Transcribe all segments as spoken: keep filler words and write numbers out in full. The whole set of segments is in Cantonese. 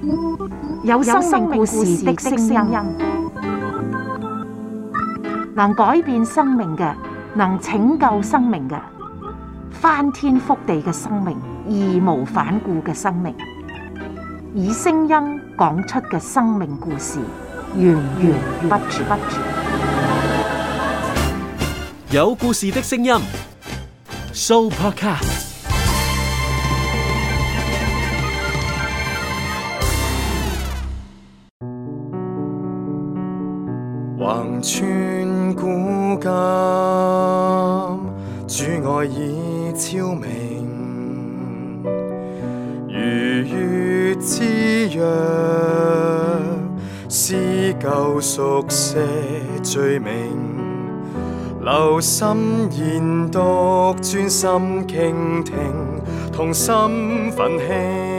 有生命故事的聲音，能改變生命嘅，能拯救生命嘅，翻天覆地嘅生命，義無反顧嘅生命，以聲音講出嘅生命故事，源源不絕。 有故事的聲音 ，Sooopodcast。 橫穿古今，主愛已超明，如月之約，撕舊熟寫罪名，留心研讀，專心傾聽，同心奮興，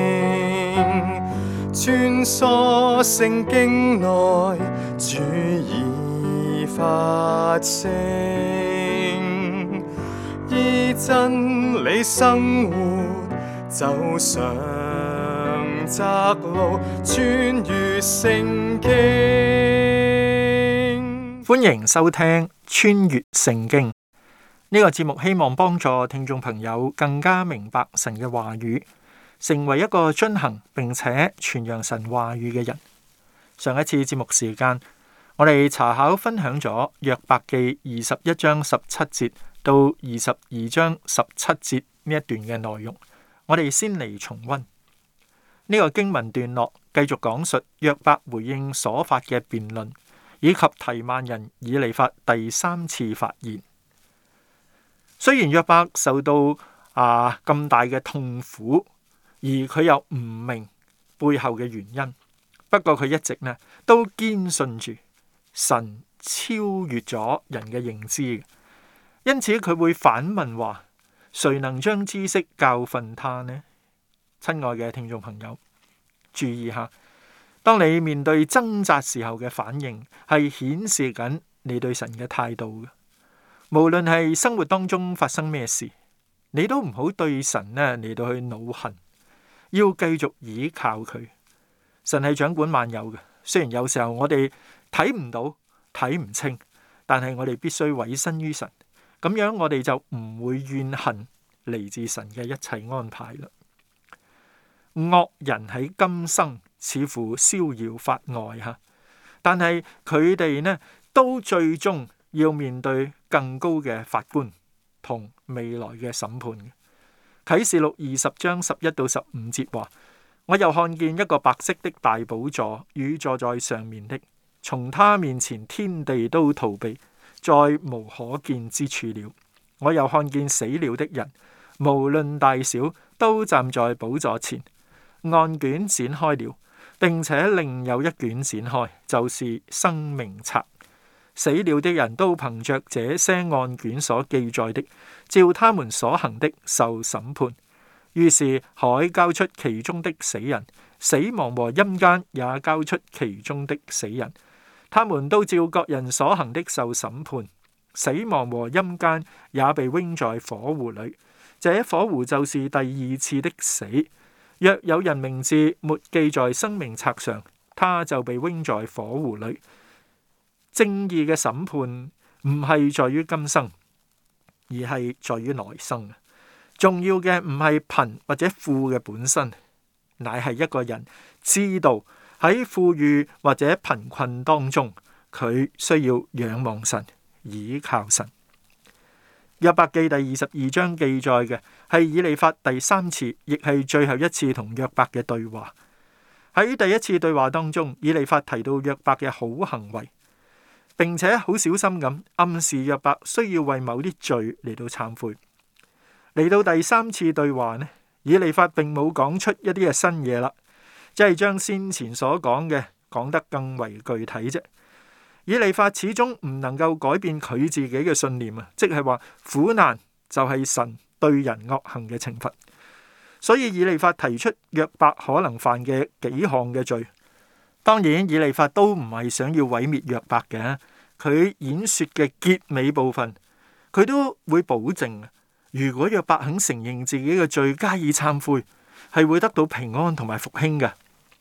穿梭聖經內，主已發聲，依真理生活，走上窄路，穿越聖經。 歡迎收聽穿越聖經呢個節目，希望幫助聽眾朋友更加明白神嘅話語，成為一個遵行並且傳揚神話語嘅人。上一次節目時間，我哋查考分享咗約伯記二十一章十七節到二十二章十七節呢一段嘅內容。我哋先嚟重溫呢個經文段落，繼續講述約伯回應所發嘅辯論，以及提幔人以利法第三次發言。雖然約伯受到啊咁大嘅痛苦，而佢又唔明背後嘅原因，不過佢一直呢都堅信住神超越咗人嘅認知，因此佢會反問話：誰能將知識教訓他呢？親愛嘅聽眾朋友，注意下，當你面對掙扎時候嘅反應，係顯示緊你對神嘅態度嘅。無論係生活當中發生咩事，你都唔好對神呢嚟到去惱恨，要繼續倚靠佢。神係掌管萬有嘅，雖然有時候我哋睇唔到、睇唔清，但係我哋必須委身於神，咁樣我哋就唔會怨恨嚟自神嘅一切安排啦。惡人喺今生似乎逍遙法外吓，但係佢哋呢都最終要面對更高嘅法官同未來嘅審判嘅。啟示錄二十章十一到十五節話：我又看見一個白色的大寶座與坐在上面的，從他面前天地都逃避，再無可見之處了。我又看見死了的人，無論大小，都站在寶座前，案卷展開了，並且另有一卷展開，就是生命冊。死了的人都憑着這些案卷所記載的，照他們所行的受審判。於是海交出其中的死人，死亡和陰間也交出其中的死人，他們都照各人所行的受審判。死亡和陰間也被扔在火湖裏，這火湖就是第二次的死。若有人名字沒記在生命冊上，他就被扔在火湖裏。正義嘅審判唔係在於今生，而係在於來生。重要嘅唔係貧或者富嘅本身，乃係一個人知道喺富裕或者貧困當中，佢需要仰望神，倚靠神。約伯記第二十二章記載嘅係以利法第三次，亦係最後一次同約伯嘅對話。喺第一次對話當中，以利法提到約伯嘅好行為，並且好小心咁暗示約伯需要為某啲罪嚟到懺悔。嚟到第三次對話呢，以利法並冇講出一啲嘅新嘢啦，即係將先前所講嘅講得更為具體啫。以利法始終唔能夠改變佢自己嘅信念啊，即係話苦難就係神對人惡行嘅懲罰。所以以利法提出約伯可能犯嘅幾項嘅罪。當然以利法都唔係想要毀滅約伯嘅，佢演說嘅結尾部分，佢都會保證，如果約伯肯承認自己嘅罪，加以懺悔，係會得到平安同埋復興嘅。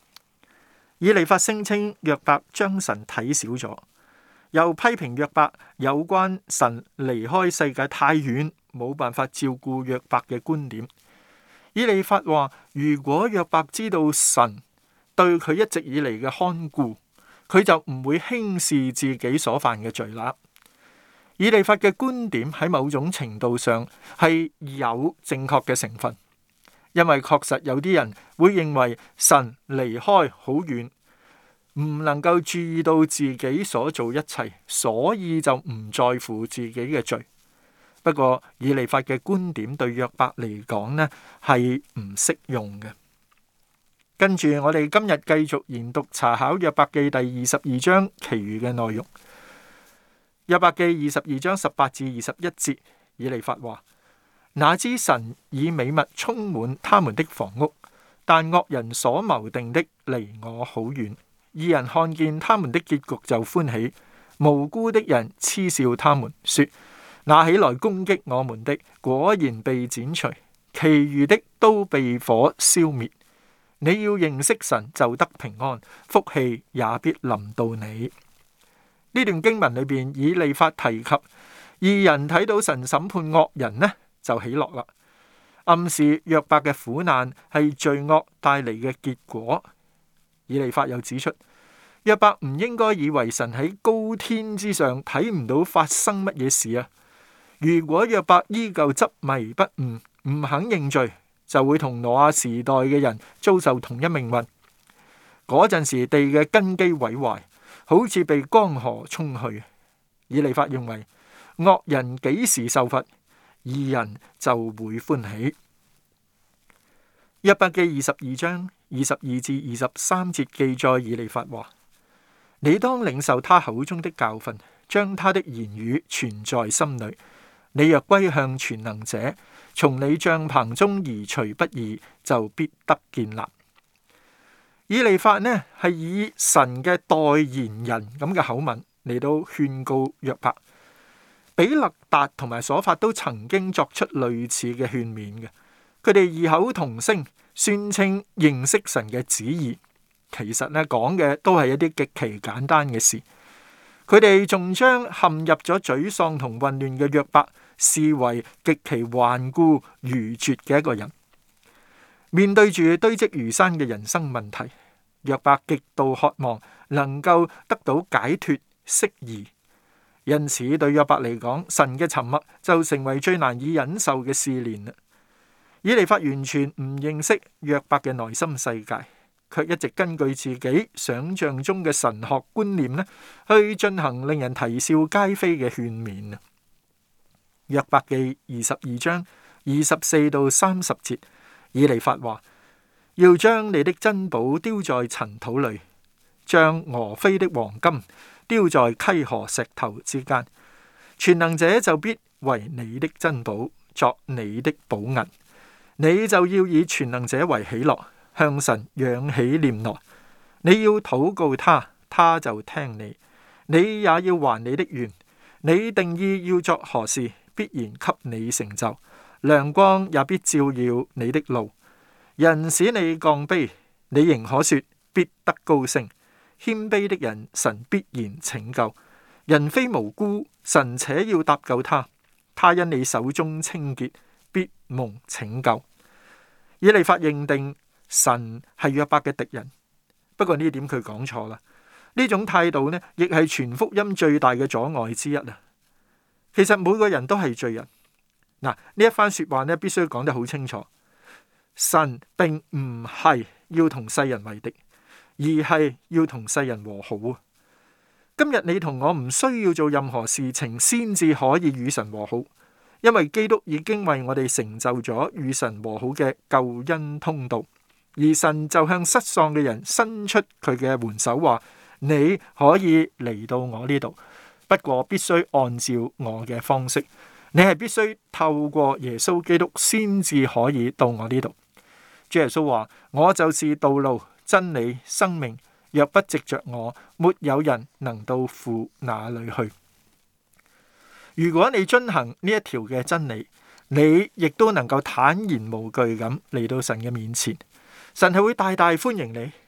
以利法聲稱約伯將神睇小咗，又批評約伯有關神離開世界太遠，冇辦法照顧約伯嘅觀點。以利法話：如果約伯知道神對佢一直以嚟嘅看顧，佢就唔會輕視自己所犯嘅罪啦。以利法嘅觀點喺某種程度上係有正確嘅成分，因為確實有啲人會認為神離開好遠，唔能夠注意到自己所做一切，所以就唔在乎自己嘅罪。不過以利法嘅觀點對約伯嚟講呢，係唔適用嘅。跟住我哋今日繼續研讀查考約伯記第二十二章其餘嘅內容。約伯記二十二章十八至二十一節，以利法話：哪知神以美物充滿他們的房屋，但惡人所謀定的離我好遠。義人看見他們的結局就歡喜，無辜的人嗤笑他們，說：那起來攻擊我們的，果然被剪除，其餘的都被火消滅。你要認識神，就得平安，福氣也必臨到你。呢段經文裏邊，以利法提及義人睇到神審判惡人呢，就喜樂啦，暗示約伯嘅苦難係罪惡帶嚟嘅結果。以利法又指出，約伯唔應該以為神喺高天之上睇唔到發生乜嘢事啊！如果約伯依舊執迷不悟，唔肯認罪，就會同挪亞時代嘅人遭受同一命運。嗰陣時地嘅根基毀壞，好似被江河沖去。以利法認為惡人幾時受罰，義人就會歡喜。約伯記二十二章二十二至二十三節記載，以利法話：你當領受他口中的教訓，將他的言語存在心裏。你若歸向全能者，從你帳棚中移除不義，就必得建立。以利法呢係以神嘅代言人咁嘅口吻嚟到勸告約伯。比勒達同埋瑣法都曾經作出類似嘅勸勉嘅，佢哋異口同聲宣稱認識神嘅旨意。其實呢講嘅都係一啲極其簡單嘅事。佢哋仲將陷入咗沮喪同混亂嘅約伯視為極其頑固愚拙嘅一個人。面對住堆積如山嘅人生問題，約伯極度渴望能夠得到解脫釋疑。因此對約伯嚟講，神嘅沉默就成為最難以忍受嘅試煉啦。以利法完全唔認識約伯嘅內心世界，卻一直根據自己想象中嘅神學觀念呢，去進行令人啼笑皆非嘅勸勉啊。約伯記二十二章二十四到三十節，以利法話：要將你的珍寶丟在塵土裏，將俄斐的黃金丟在溪河石頭之間，全能者就必為你的珍寶，作你的寶銀。你就要以全能者為喜樂，向神仰起臉來。你要禱告他，他就聽你。你也要還你的願。你定意要作何事，必然給你成就。亮光也必照耀你的路。人使你降卑，你仍可說必得高升。謙卑的人，神必然拯救。人非無辜，神且要搭救他。他因你手中清潔，必蒙拯救。以利法認定神係約伯嘅敵人，不過呢點佢講錯啦。呢種態度呢，亦係傳福音最大嘅阻礙之一啊。其實每個人都係罪人。嗱，呢一番說話呢，必須講得好清楚。神並唔係要同世人為敵，而係要同世人和好啊。今日你同我唔需要做任何事情先至可以與神和好，因為基督已經為我哋成就咗與神和好嘅救恩通道，而神就向失喪嘅人伸出佢嘅援手，話你可以嚟到我呢度，不過必須按照我嘅方式，你係必須透過耶穌基督先至可以到我呢度。主耶穌話：我就是道路、真理、生命，若不藉着我，沒有人能到父那裏去。如果你遵行呢一條嘅真理，你亦都能夠坦然無懼咁嚟到神嘅面前，神係會大大歡迎你，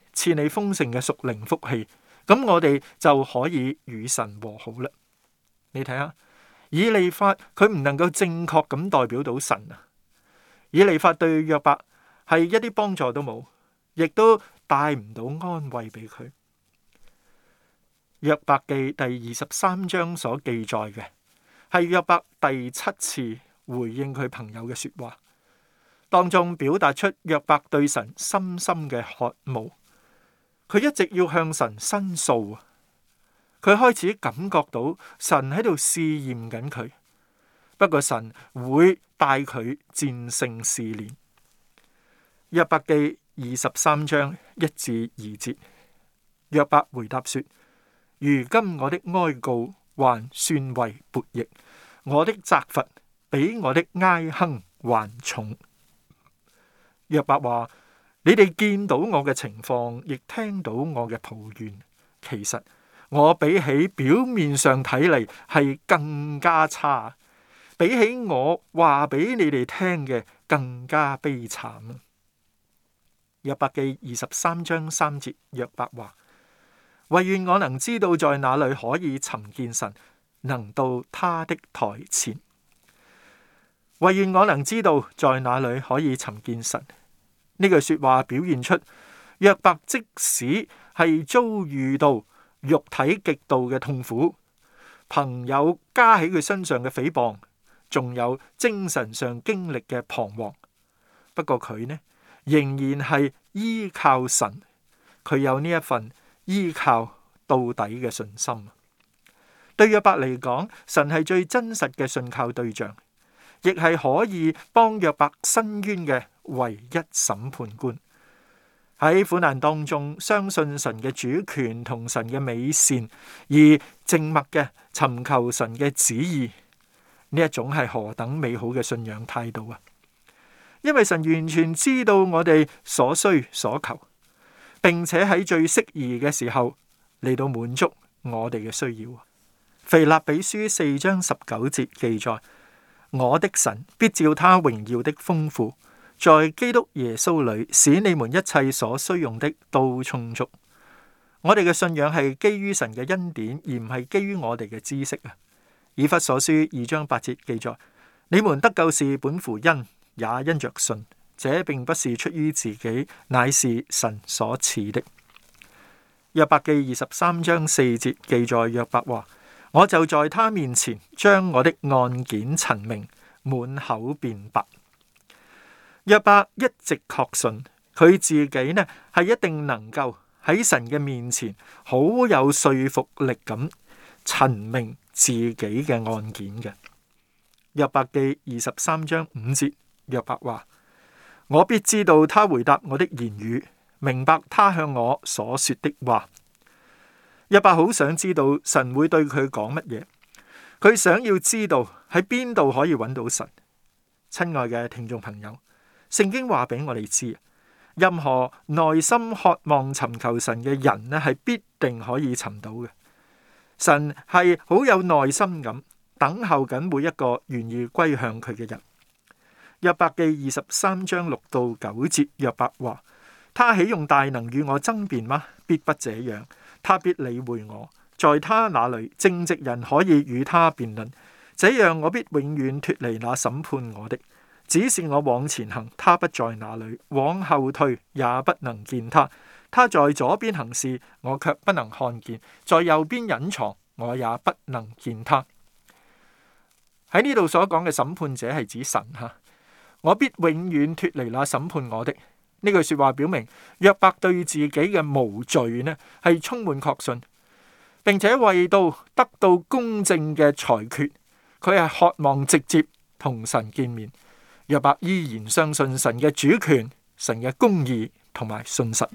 賜你豐盛嘅屬靈福氣，咁我哋就可以與神和好啦。你睇下，以利法佢唔能夠正確咁代表到神啊！以利法對約伯係一啲幫助都冇，亦都帶唔到安慰俾佢。約伯記第二十三章所記載嘅係約伯第七次回應佢朋友嘅說話，當中表達出約伯對神深深嘅渴慕。佢一直要向神申訴啊！佢開始感覺到神喺度試驗緊佢，不過神會帶佢戰勝試煉。約伯記二十三章一至二節，約伯回答說：如今我的哀告還算為悖逆，我的責罰比我的哀哼還重。約伯話：你哋見到我嘅情況，亦聽到我嘅抱怨，其實我比起表面上睇嚟係更加差，比起我話俾你哋聽嘅更加悲慘。約伯記二十三章三節，約伯話：惟願我能知道在哪裏可以尋見神，能到他的台前。惟願我能知道在哪裏可以尋見神。呢句說話表現出約伯即使係遭遇到肉體極度嘅痛苦，朋友加喺佢身上嘅誹謗，仲有精神上經歷嘅彷徨，不過佢呢仍然係依靠神，佢有呢一份依靠到底嘅信心。對約伯嚟講，神係最真實嘅信靠對象，亦係可以幫約伯申冤嘅唯一審判官。喺苦難當中，相信神嘅主權同神嘅美善，而靜默嘅尋求神嘅旨意，呢一種係何等美好嘅信仰態度啊！因為神完全知道我哋所需所求，並且喺最適宜嘅時候嚟到滿足我哋嘅需要。腓立比書四章十九節記載：我的神必照他榮耀的豐富，在基督耶穌裏使你們一切所需用的都充足。我哋嘅信仰係基於神嘅恩典，而唔係基於我哋嘅知識啊。以弗所書二章八節記載：你們得救是本乎恩，也因着信，這並不是出於自己，乃是神所賜的。約伯記二十三章四節記載約伯話：我就在他面前將我的案件陳明，滿口辯白。約伯一直確信佢自己呢係一定能夠喺神嘅面前好有說服力咁陳明自己嘅案件嘅。約伯記二十三章五節，約伯話：我必知道他回答我的言語，明白他向我所說的話。約伯好想知道神會對佢講乜嘢，佢想要知道喺邊度可以揾到神。親愛嘅聽眾朋友，聖經話俾我哋知，任何內心渴望尋求神嘅人呢，係必定可以尋到嘅。神係好有耐心咁等候緊每一個願意歸向佢嘅人。約伯記二十三章六到九節，約伯話：他豈用大能與我爭辯嗎？必不這樣。他必理會我，在他那裏正直人可以與他辯論，這樣我必永遠脫離那審判我的。只是我往前行，他不在那裏；往後退，也不能見他。他在左邊行事，我卻不能看見；在右邊隱藏，我也不能見他。喺呢度所講嘅審判者係指神哈，我必永遠脫離那審判我的。呢句說話表明約伯對自己嘅無罪呢係充滿確信，並且為到得到公正嘅裁決，佢係渴望直接同神見面。約伯依然相信神嘅主權、神嘅公義同埋信實。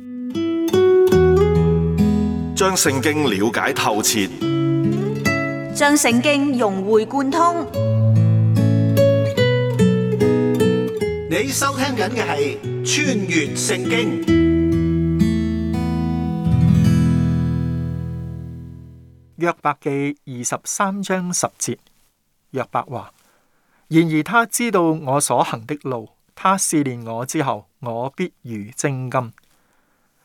將聖經了解透徹， 將聖經融會貫通。 你收聽緊嘅係穿越聖經。 約伯記二十三章十節，約伯話：然而他知道我所行的路，他試煉我之後，我必如精金。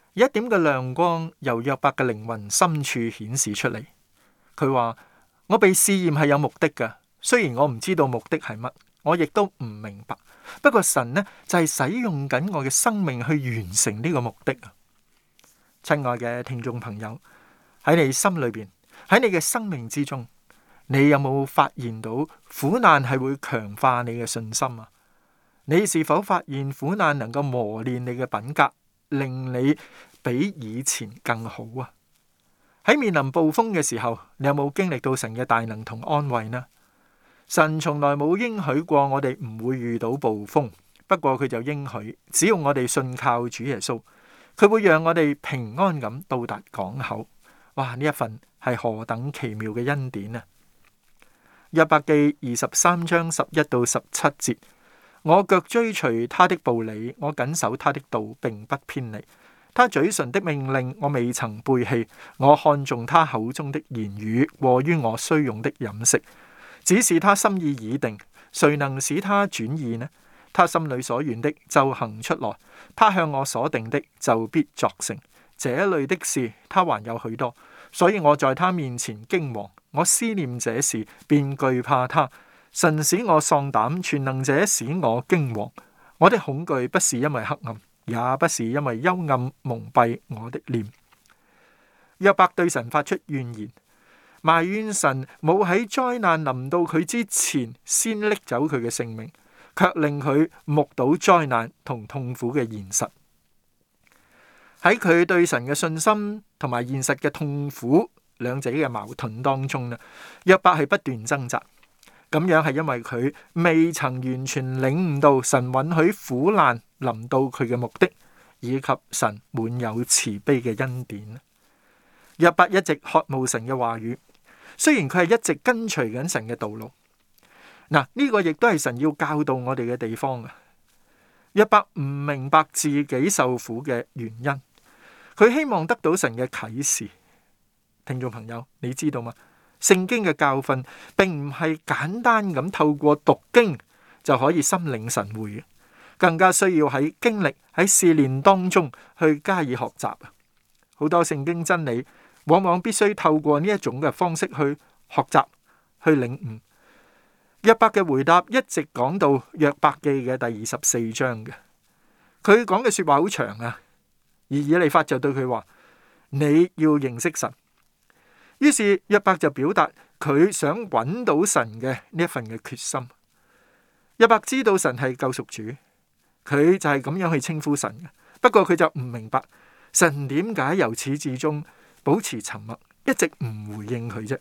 一點嘅亮光由約伯嘅靈魂深處顯示出嚟。佢話：我被試驗係有目的嘅，雖然我唔知道目的係乜，我亦都唔明白。不過神呢就係使用緊我嘅生命去完成呢個目的啊！親愛嘅聽眾朋友，喺你心裏邊，喺你嘅生命之中，你有冇發現到苦難係會強化你嘅信心啊？你是否發現苦難能夠磨練你嘅品格，令你比以前更好啊？喺面臨暴風嘅時候，你有冇經歷到神嘅大能同安慰呢？神從來冇應許過我哋唔會遇到暴風，不過佢就應許，只要我哋信靠主耶穌，佢會讓我哋平安咁到達港口。哇！呢一份係何等奇妙嘅恩典啊！約伯記二十三章十一到十七節：我腳追隨他的步履，我謹守他的道，並不偏離。他嘴唇的命令，我未曾背棄。我看重他口中的言語，過於我需用的飲食。只是他心意已定，誰能使他轉意呢？他心裏所願的就行出來，他向我所定的就必作成。這類的事他還有許多，所以我在他面前驚惶。我思念這事，便懼怕他。神使我喪膽，全能者使我驚惶。我的恐懼不是因為黑暗，也不是因為幽暗蒙蔽我的臉。約伯對神發出怨言，埋怨神冇喺災難臨到佢之前先拎走佢嘅性命，卻令佢目睹災難同痛苦嘅現實。喺佢對神嘅信心同埋現實嘅痛苦兩者嘅矛盾當中呢，約伯係不斷掙扎。咁樣係因為佢未曾完全領悟到神允許苦難臨到佢嘅目的，以及神滿有慈悲嘅恩典。約伯一直渴慕神嘅話語，雖然佢係一直跟隨緊神嘅道路。嗱，呢個亦都係神要教導我哋嘅地方啊！約伯唔明白自己受苦嘅原因，佢希望得到神嘅啟示。聽眾朋友，你知道嗎？聖經嘅教訓並唔係簡單咁透過讀經就可以心領神會，更加需要喺經歷喺試煉當中去加以學習。好多聖經真理往往必須透過呢一種嘅方式去學習、去領悟。約伯嘅回答一直講到約伯記嘅第二十四章嘅，佢講嘅說話好長啊。而以利法就對佢話：你要認識神。於是約伯就表達佢想揾到神嘅呢一份嘅決心。約伯知道神係救贖主，佢就係咁樣去稱呼神嘅。不過佢就唔明白神點解由始至終保持沉默，一直唔回應佢啫。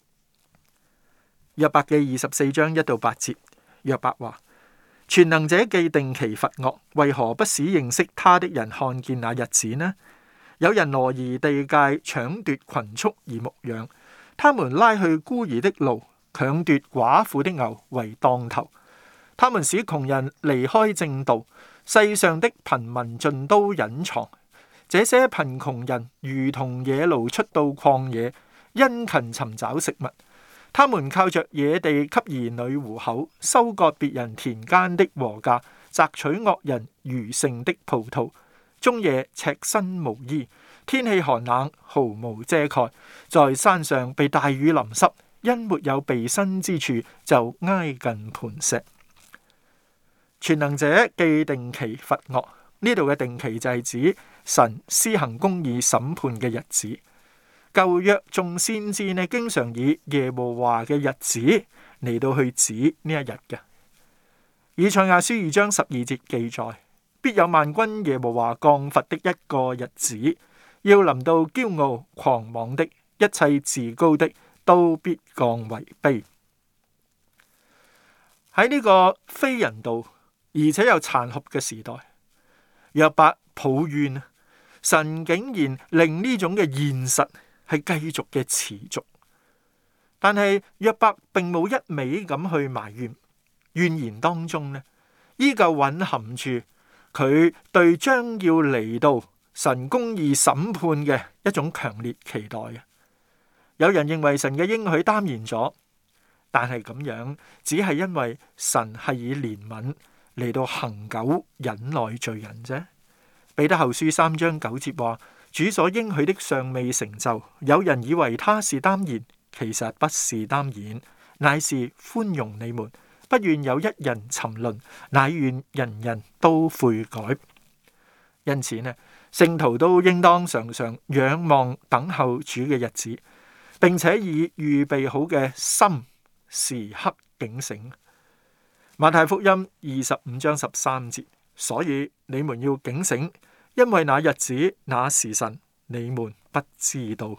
約伯記二十四章一到八節，約伯話：全能者既定期罰惡，為何不使認識他的人看見那日子呢？有人挪移地界，搶奪群畜而牧養，他們拉去孤兒的驢，強奪寡婦的牛為當頭。他們使窮人離開正道，世上的貧民盡都隱藏。這些貧窮人如同野驢出到曠野，殷勤尋找食物。他們靠着野地給兒女糊口，收割別人田間的禾稼，摘取惡人餘剩的葡萄。終夜赤身無衣，天氣寒冷，毫無遮蓋，在山上被大雨淋濕，因沒有避身之處，就挨近磐石。全能者既定期罰惡，呢度嘅定期就係指神施行公義審判嘅日子。舊約眾先知呢，經常以耶和華嘅日子嚟到去指呢一日嘅。以賽亞書二章十二節記載：必有萬軍耶和華降罰的一個日子，要臨到驕傲狂妄的，一切自高的都必降為卑。喺呢個非人道而且又殘酷嘅時代，約伯抱怨神竟然令呢種嘅現實係繼續嘅持續，但係約伯並冇一味咁去埋怨，怨言當中呢，依舊蘊含住佢對將要嚟到神公義審判嘅一種強烈期待嘅。有人認為神嘅應許耽延咗，但係咁樣只係因為神係以憐憫嚟到恆久忍耐罪人啫。 彼得後書三章九節話：主所應許的尚未成就，有人以為他是耽延，其實不是耽延，乃是寬容你們，不願有一人沉淪，乃願人人都悔改。因此呢，聖徒都應當常常仰望等候主嘅日子，並且以預備好嘅心時刻警醒。馬太福音二十五章十三節，所以你們要警醒，因為那日子那時辰你們不知道。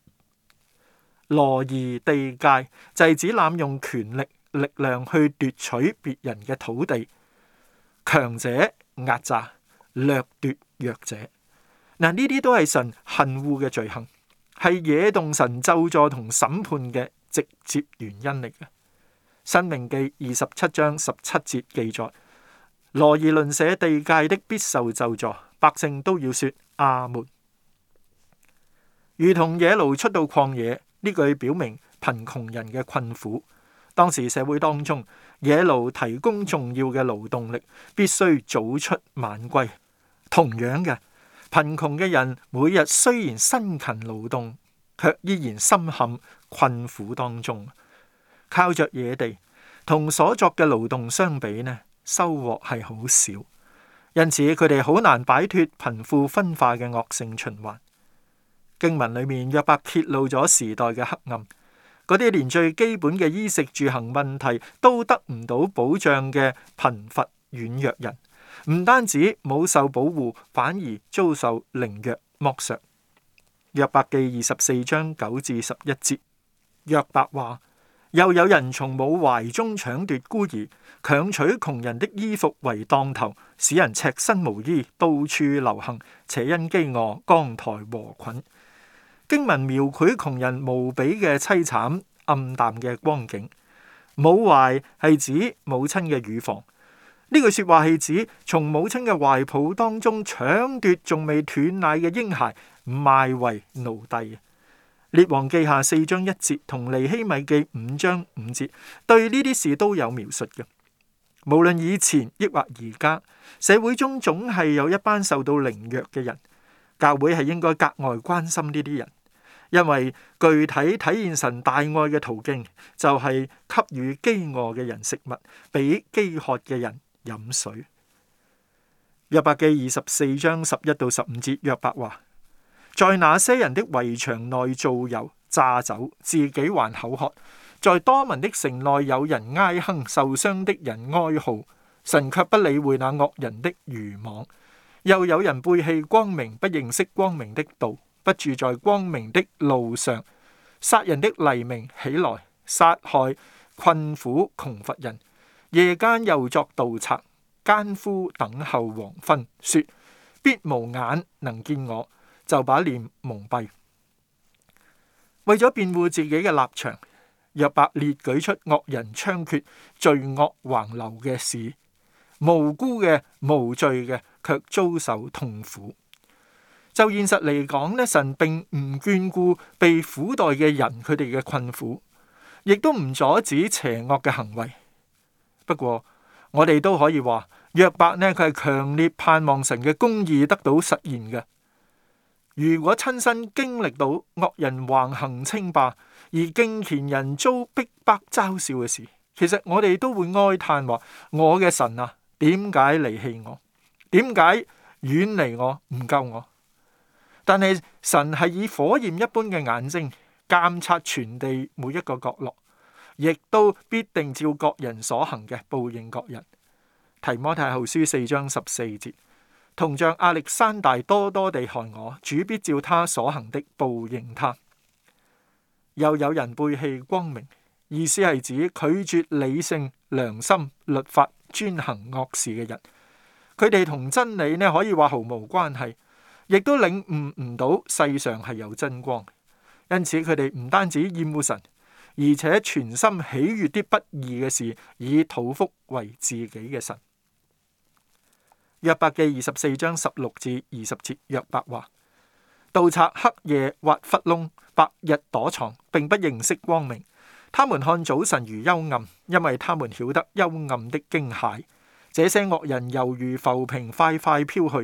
羅夷地界就係指濫用權力力量去奪取別人嘅土地，強者壓榨掠奪弱者。嗱，呢啲都係神恨惡嘅罪行，係惹動神咒詛同審判嘅直接原因嚟嘅。申命記二十七章十七節記載：羅夷鄰舍地界的必受咒詛，百姓都要說阿門。如同野驢出到曠野，呢句表明貧窮人嘅困苦。當時社會當中，野驢提供重要嘅勞動力，必須早出晚歸。同樣嘅，貧窮嘅人每日雖然辛勤勞動，卻依然深陷困苦當中。靠着野地同所作嘅勞動相比呢，收穫係好少，因此佢哋好難擺脫貧富分化嘅惡性循環。經文裏面約伯揭露咗時代嘅黑暗，嗰啲連最基本嘅衣食住行問題都得唔到保障嘅貧乏軟弱人，唔單止冇受保護，反而遭受凌虐剝削。約伯記二十四章九至十一節，約伯話：又有人從母懷中搶奪孤兒，強取窮人的衣服為當頭，使人赤身無衣，到處流行，且因飢餓扛抬禾捆。經文描繪窮人無比嘅淒慘暗淡嘅光景。母懷係指母親嘅乳房，呢句說話係指從母親嘅懷抱當中搶奪仲未斷奶嘅嬰孩，賣為奴隸。列王記下四章一節同尼希米記五章五節對呢啲事都有描述嘅。無論以前抑或而家，社會中總係有一班受到凌虐嘅人，教會係應該格外關心呢啲人，因為具體體現神大愛嘅途徑就係給予飢餓嘅人食物，俾飢渴嘅人飲水。約伯記二十四章十一到十五節，約伯話：在那些人的圍牆內造油榨酒，自己還口渴；在多民的城內有人哀哼，受傷的人哀號，神卻不理會那惡人的愚妄。又有人背棄光明，不認識光明的道，不住在光明的路上，殺人的黎明起來，殺害困苦窮乏人，夜間又作盜賊，奸夫等候黃昏，說必無眼能見我，就把臉蒙蔽。為咗辯護自己嘅立場，約伯列舉出惡人猖獗、罪惡橫流嘅事，無辜嘅、無罪嘅卻遭受痛苦。就現實嚟講咧，神並唔眷顧被苦待嘅人，佢哋嘅困苦，亦都唔阻止邪惡嘅行為。不過我哋都可以話，約伯呢，佢係強烈盼望神嘅公義得到實現嘅。如果親身經歷到惡人橫行稱霸，而敬虔人遭逼迫嘲笑嘅事，其實我哋都會哀嘆話：我嘅神啊，點解離棄我？點解遠離我？唔救我？但係神係以火焰一般嘅眼睛監察全地每一個角落，亦都必定照各人所行嘅報應各人。提摩太後書四章十四節，同像亞歷山大多多地害我，主必照他所行的報應他。又有人背棄光明，意思係指拒絕理性、良心、律法、專行惡事嘅人。佢哋同真理呢，可以話毫無關係，亦都領悟唔到世上係有真光。因此佢哋唔單止厭惡神，而且全心喜悅啲不義嘅事，以討福為自己嘅神。約伯記二十四章十六至二十節，約伯話：盜賊黑夜挖窟窿，白日躲藏，並不認識光明。他們看早晨如幽暗，因為他們曉得幽暗的驚駭。這些惡人猶如浮萍，快快飄去。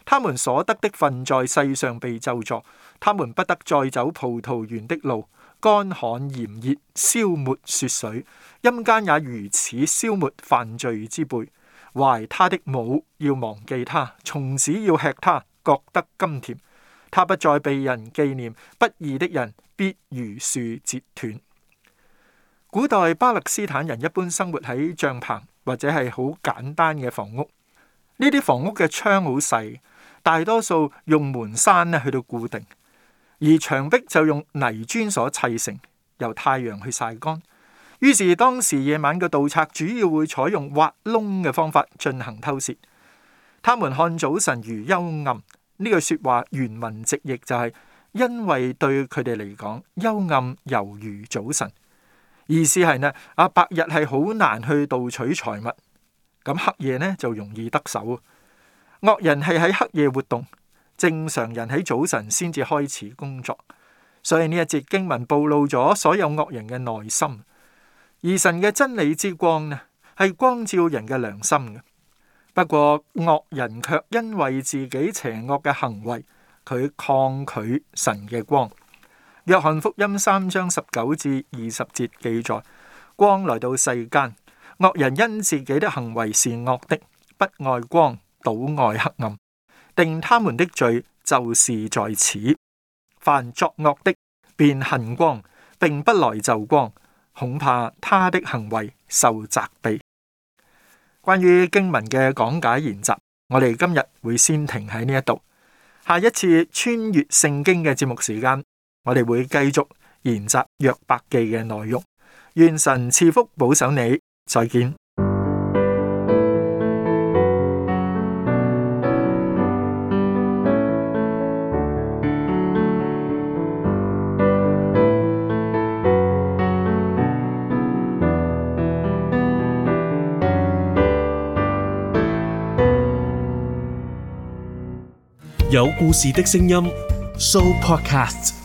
他們所得的份在世上被咒詛，他們不得再走葡萄園的路，乾旱炎熱，消沒雪水，陰間也如此消沒犯罪之輩。懷他的母要忘記他，蟲子要吃他，覺得甘甜。他不再被人紀念，不義的人必如樹折斷。古代巴勒斯坦人一般生活喺帳篷或者係好簡單嘅房屋，呢啲房屋嘅窗好細，大多數用門閂咧去到固定，而牆壁就用泥磚所砌成，由太陽去曬乾。於是當時夜晚嘅盜賊主要會採用挖窿嘅方法進行偷竊。他們看早晨如幽暗，呢句說話原文直譯就係因為對佢哋嚟講，幽暗猶如早晨。意思係呢，啊白日係好難去盜取財物，咁黑夜呢就容易得手。惡人係喺黑夜活動，正常人喺早晨先至開始工作。所以呢一節經文暴露咗所有惡人嘅內心。而神嘅真理之光呢，係光照人嘅良心嘅。不過惡人卻因為自己邪惡嘅行為，佢抗拒神嘅光。約翰福音三章十九至二十節記載，光來到世間，惡人因自己的行為是惡的，不愛光，倒愛黑暗，定他們的罪就是在此。凡作惡的便恨光，並不來就光，恐怕他的行為受責備。關於經文嘅講解研習，我哋今日會先停喺呢一度。下一次穿越聖經嘅節目時間，我哋會繼續研習約伯記嘅內容。願神賜福保守你，再見。 有故事的聲音 Show Podcast。